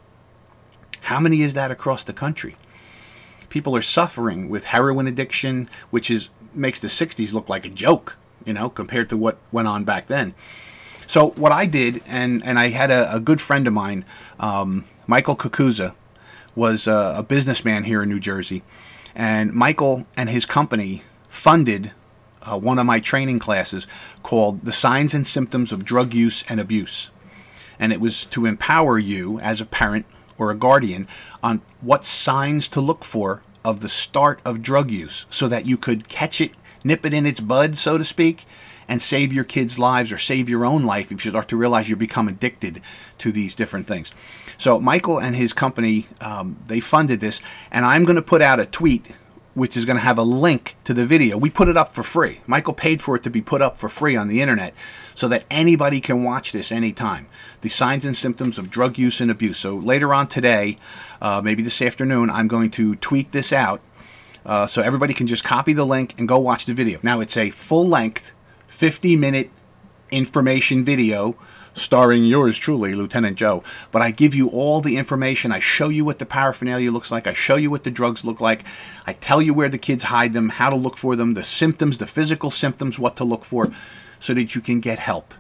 How many is that across the country? People are suffering with heroin addiction, which makes the 60s look like a joke, compared to what went on back then. So what I did, and I had a good friend of mine, Michael Kakuza, was a businessman here in New Jersey. And Michael and his company funded one of my training classes called The Signs and Symptoms of Drug Use and Abuse. And it was to empower you as a parent or a guardian on what signs to look for of the start of drug use so that you could catch it, nip it in its bud, so to speak, and save your kids' lives or save your own life if you start to realize you become addicted to these different things. So Michael and his company, they funded this, and I'm going to put out a tweet which is going to have a link to the video. We put it up for free. Michael paid for it to be put up for free on the internet so that anybody can watch this anytime. The Signs and Symptoms of Drug Use and Abuse. So later on today, maybe this afternoon, I'm going to tweet this out so everybody can just copy the link and go watch the video. Now, it's a full-length, 50-minute information video starring yours truly, Lieutenant Joe. But I give you all the information. I show you what the paraphernalia looks like. I show you what the drugs look like. I tell you where the kids hide them, how to look for them, the symptoms, the physical symptoms, what to look for, so that you can get help.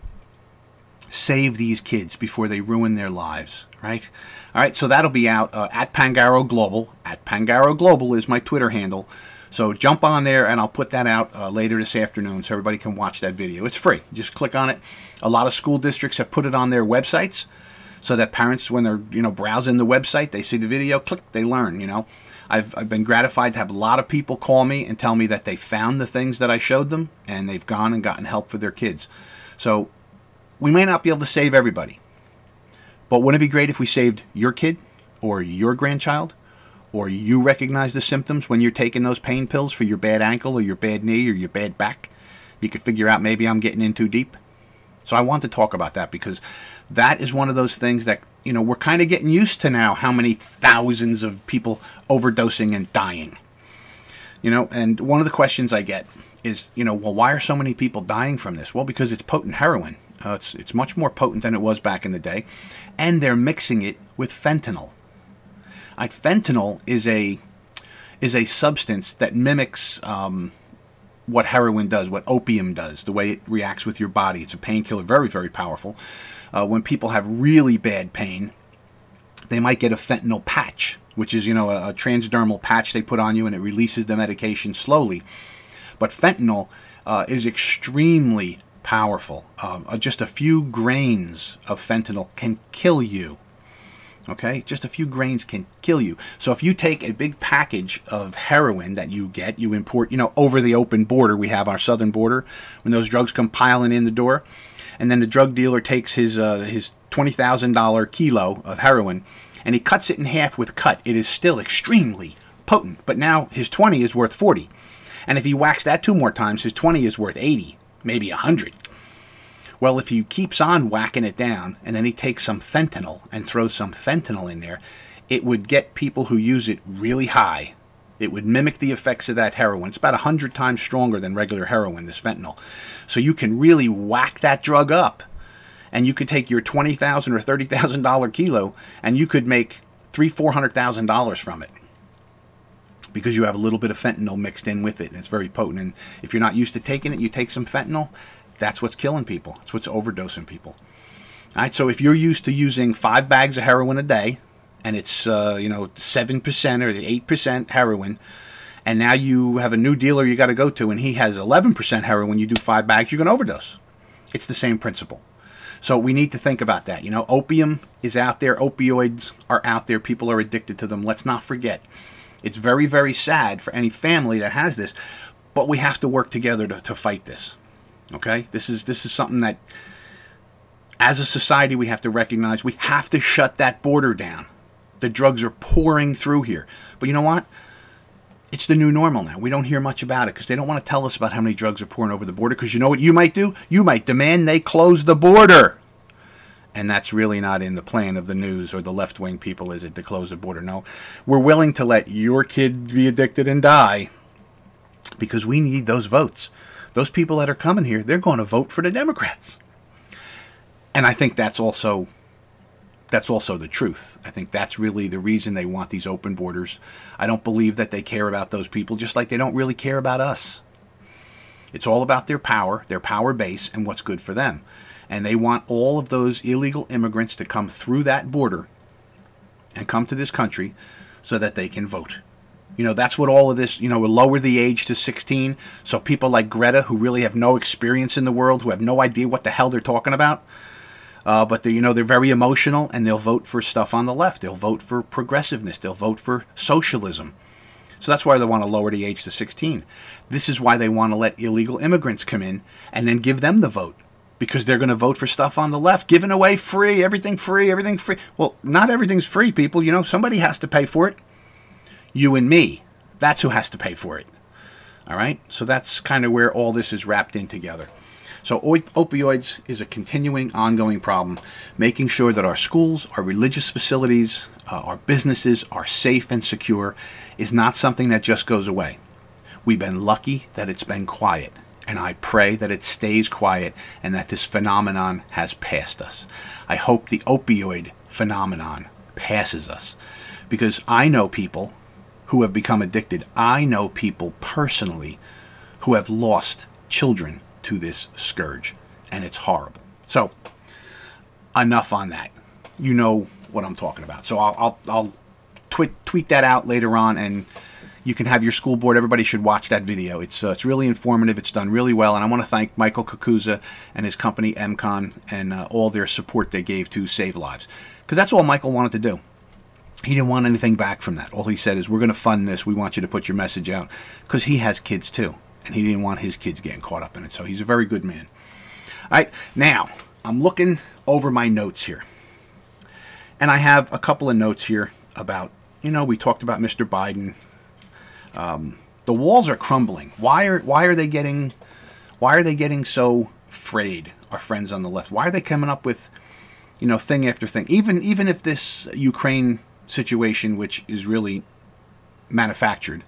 Save these kids before they ruin their lives, right? All right, so that'll be out at Pangaro Global. At Pangaro Global is my Twitter handle. So jump on there, and I'll put that out later this afternoon so everybody can watch that video. It's free. Just click on it. A lot of school districts have put it on their websites so that parents, when they're browsing the website, they see the video, click, they learn. I've been gratified to have a lot of people call me and tell me that they found the things that I showed them, and they've gone and gotten help for their kids. So we may not be able to save everybody, but wouldn't it be great if we saved your kid or your grandchild? Or you recognize the symptoms when you're taking those pain pills for your bad ankle or your bad knee or your bad back. You could figure out maybe I'm getting in too deep. So I want to talk about that because that is one of those things that, we're kind of getting used to now, how many thousands of people overdosing and dying. And one of the questions I get is, well, why are so many people dying from this? Well, because it's potent heroin. It's much more potent than it was back in the day, and they're mixing it with fentanyl. Fentanyl is a substance that mimics what heroin does, what opium does, the way it reacts with your body. It's a painkiller, very, very powerful. When people have really bad pain, they might get a fentanyl patch, which is, a transdermal patch they put on you, and it releases the medication slowly. But fentanyl is extremely powerful. Just a few grains of fentanyl can kill you. Okay? Just a few grains can kill you. So if you take a big package of heroin that you import, over the open border, we have our southern border, when those drugs come piling in the door, and then the drug dealer takes his $20,000 kilo of heroin, and he cuts it in half with cut. It is still extremely potent, but now his 20 is worth 40. And if he whacks that 2 more times, his 20 is worth 80, maybe 100. Well, if he keeps on whacking it down, and then he takes some fentanyl and throws some fentanyl in there, it would get people who use it really high. It would mimic the effects of that heroin. It's about 100 times stronger than regular heroin, this fentanyl. So you can really whack that drug up, and you could take your $20,000 or $30,000 kilo, and you could make $300,000-$400,000 from it, because you have a little bit of fentanyl mixed in with it, and it's very potent. And if you're not used to taking it, you take some fentanyl, that's what's killing people. That's what's overdosing people. All right, so if you're used to using 5 bags of heroin a day, and it's 7% or 8% heroin, and now you have a new dealer you got to go to, and he has 11% heroin, you do 5 bags, you're going to overdose. It's the same principle. So we need to think about that. Opium is out there. Opioids are out there. People are addicted to them. Let's not forget. It's very, very sad for any family that has this, but we have to work together to fight this. Okay? This is something that, as a society, we have to recognize. We have to shut that border down. The drugs are pouring through here. But you know what? It's the new normal now. We don't hear much about it because they don't want to tell us about how many drugs are pouring over the border, because you know what you might do? You might demand they close the border. And that's really not in the plan of the news or the left-wing people, is it, to close the border? No. We're willing to let your kid be addicted and die because we need those votes. Those people that are coming here, they're going to vote for the Democrats. And I think that's also the truth. I think that's really the reason they want these open borders. I don't believe that they care about those people, just like they don't really care about us. It's all about their power base, and what's good for them. And they want all of those illegal immigrants to come through that border and come to this country so that they can vote. That's what all of this, will lower the age to 16, so people like Greta, who really have no experience in the world, who have no idea what the hell they're talking about, but they're very emotional, and they'll vote for stuff on the left. They'll vote for progressiveness. They'll vote for socialism. So that's why they want to lower the age to 16. This is why they want to let illegal immigrants come in and then give them the vote, because they're going to vote for stuff on the left, giving away free, everything free, everything free. Well, not everything's free, people. Somebody has to pay for it. You and me. That's who has to pay for it. All right? So that's kind of where all this is wrapped in together. So opioids is a continuing, ongoing problem. Making sure that our schools, our religious facilities, our businesses are safe and secure is not something that just goes away. We've been lucky that it's been quiet, and I pray that it stays quiet and that this phenomenon has passed us. I hope the opioid phenomenon passes us, because I know people who have become addicted. I know people personally who have lost children to this scourge, and it's horrible. So, enough on that. You know what I'm talking about. So I'll tweet that out later on, and you can have your school board. Everybody should watch that video. It's really informative. It's done really well, and I want to thank Michael Kakuza and his company MCON and all their support they gave to save lives, because that's all Michael wanted to do. He didn't want anything back from that. All he said is, we're going to fund this. We want you to put your message out, because he has kids too, and he didn't want his kids getting caught up in it. So he's a very good man. All right, now I'm looking over my notes here, and I have a couple of notes here about, we talked about Mr. Biden. The walls are crumbling. Why are they getting so frayed? Our friends on the left. Why are they coming up with, thing after thing? Even if this Ukraine situation, which is really manufactured,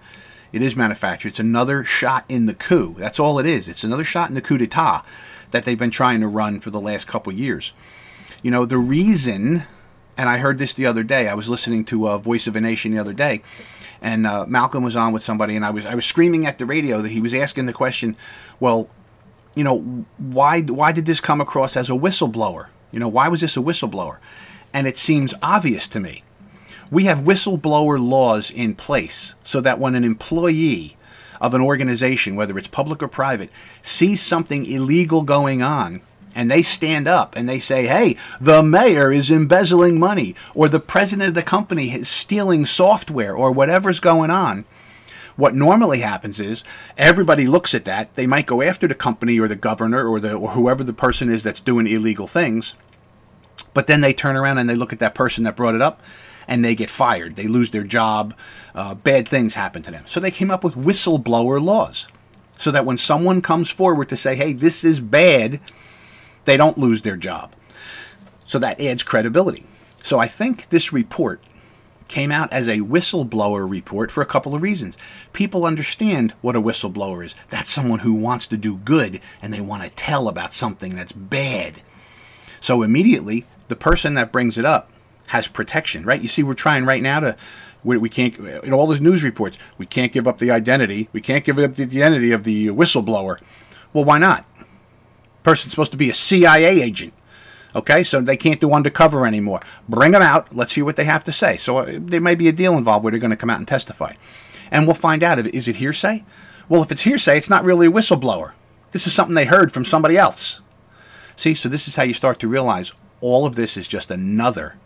It is manufactured. It's another shot in the coup. That's all it is. It's another shot in the coup d'etat that they've been trying to run for the last couple of years. You know, the reason, and I heard this the other day, I was listening to Voice of a Nation the other day, and Malcolm was on with somebody, and I was screaming at the radio that he was asking the question, well, you know, why did this come across as a whistleblower? You know, why was this a whistleblower? And it seems obvious to me. We have whistleblower laws in place so that when an employee of an organization, whether it's public or private, sees something illegal going on, and they stand up and they say, hey, the mayor is embezzling money, or the president of the company is stealing software, or whatever's going on, what normally happens is everybody looks at that. They might go after the company or the governor or whoever the person is that's doing illegal things. But then they turn around and they look at that person that brought it up and they get fired. They lose their job. Bad things happen to them. So they came up with whistleblower laws so that when someone comes forward to say, hey, this is bad, they don't lose their job. So that adds credibility. So I think this report came out as a whistleblower report for a couple of reasons. People understand what a whistleblower is. That's someone who wants to do good and they want to tell about something that's bad. So immediately, the person that brings it up has protection, right? You see, we're trying right now we can't, in all those news reports, we can't give up the identity. We can't give up the identity of the whistleblower. Well, why not? Person's supposed to be a CIA agent. Okay, so they can't do undercover anymore. Bring them out. Let's hear what they have to say. So there may be a deal involved where they're going to come out and testify. And we'll find out, is it hearsay? Well, if it's hearsay, it's not really a whistleblower. This is something they heard from somebody else. See, so this is how you start to realize all of this is just another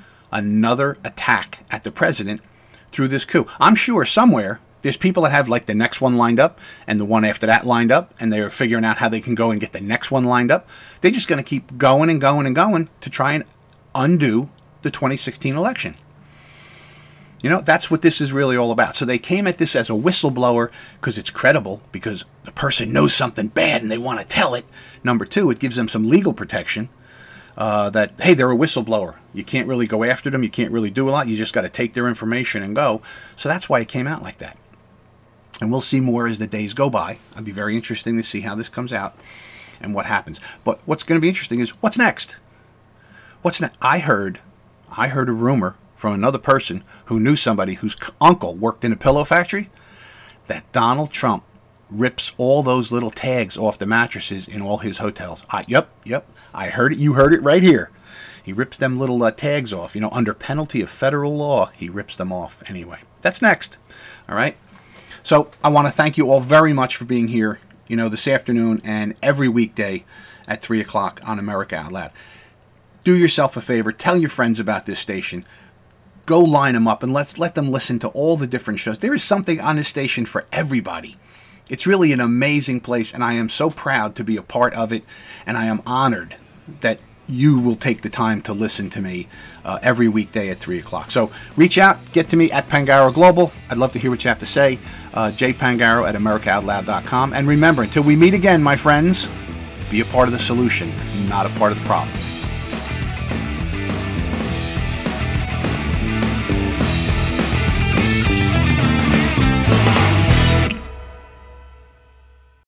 attack at the president through this coup. I'm sure somewhere there's people that have like the next one lined up and the one after that lined up, and they're figuring out how they can go and get the next one lined up. They're just going to keep going and going and going to try and undo the 2016 election. You know, that's what this is really all about. So they came at this as a whistleblower because it's credible, because the person knows something bad and they want to tell it. Number two, it gives them some legal protection that, hey, they're a whistleblower. You can't really go after them. You can't really do a lot. You just got to take their information and go. So that's why it came out like that. And we'll see more as the days go by. It'll be very interesting to see how this comes out and what happens. But what's going to be interesting is what's next? What's next? I heard a rumor from another person who knew somebody whose uncle worked in a pillow factory that Donald Trump rips all those little tags off the mattresses in all his hotels. Yep. I heard it. You heard it right here. He rips them little tags off. You know, under penalty of federal law, he rips them off anyway. That's next. All right. So I want to thank you all very much for being here, you know, this afternoon and every weekday at 3 o'clock on America Out Loud. Do yourself a favor. Tell your friends about this station. Go line them up and let them listen to all the different shows. There is something on this station for everybody. It's really an amazing place, and I am so proud to be a part of it, and I am honored that you will take the time to listen to me every weekday at 3 o'clock. So reach out, get to me at Pangaro Global. I'd love to hear what you have to say. jpangaro at AmericaOutloud.com. And remember, until we meet again, my friends, be a part of the solution, not a part of the problem.